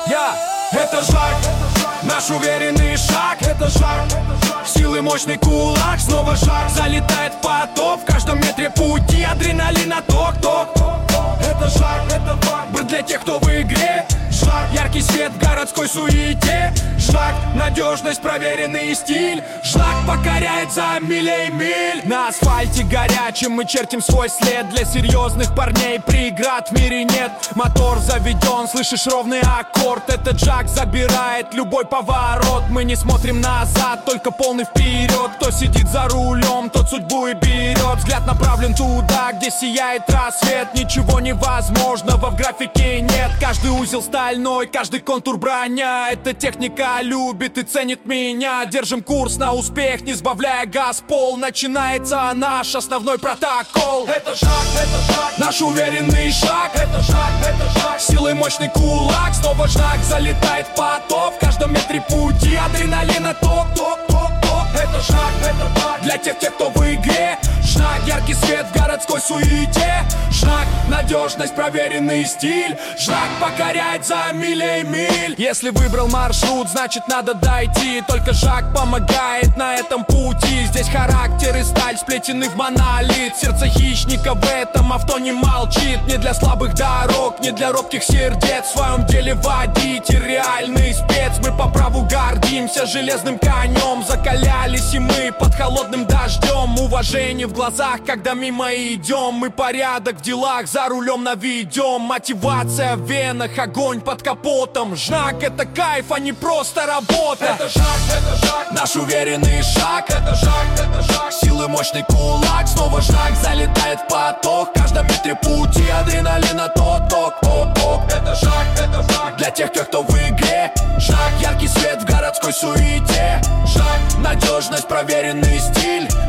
Это Жак, наш уверенный шаг. Это Жак, силы мощный кулак. Снова Жак, залетает в поток. В каждом метре пути адреналина ток-ток. Это Жак, быт для тех, кто в игре. Жак, яркий свет в городской суете. Жак, надежность, проверенный стиль. Жак покоряет за милей миль. На асфальте горячим мы чертим свой след. Для серьезных парней преград в мире нет. Мотор заведен, слышишь ровный аккорд. Этот Жак забирает любой поворот. Мы не смотрим назад, только полный вперед. Кто сидит за рулем, тот судьбу и берет. Взгляд направлен туда, где сияет рассвет. Ничего невозможного в графике нет. Каждый узел стальной, каждый контур броня. Эта техника любит и ценит меня. Держим курс на успех, не сбавляя газ пол. Начинается наш основной протокол. Это Жак, наш уверенный шаг. Это Жак, силой мощный кулак. Снова Жак, залетает в поток. В каждом метре пути адреналина ток-ток-ток-ток. Это Жак, для тех, кто в игре. Жак, яркий свет в городской суете. Жак, надежность, проверенный стиль. Жак покоряет за милей миль. Если выбрал маршрут, значит надо дойти. Только Жак помогает на этом пути. Здесь характер и сталь сплетены в монолит. Сердце хищника в этом авто не молчит. Не для слабых дорог, не для робких сердец. В своем деле водитель, реальный спец. Мы по праву гордимся железным конем. Закалялись и мы под холодным дождем. Уважение в глазах, когда мимо идем. Мы порядок в делах, за рулем наведем. Мотивация в венах, огонь под капотом. Жак, это кайф, а не просто работа. Это Жак, наш уверенный шаг. Это Жак, силы мощный кулак. Снова Жак, залетает в поток. В каждом метре пути адреналина ток-ток-ток-ток. Это Жак, для тех, кто в игре. Жак, яркий свет в городской суете. Жак, надежность, проверенный стиль.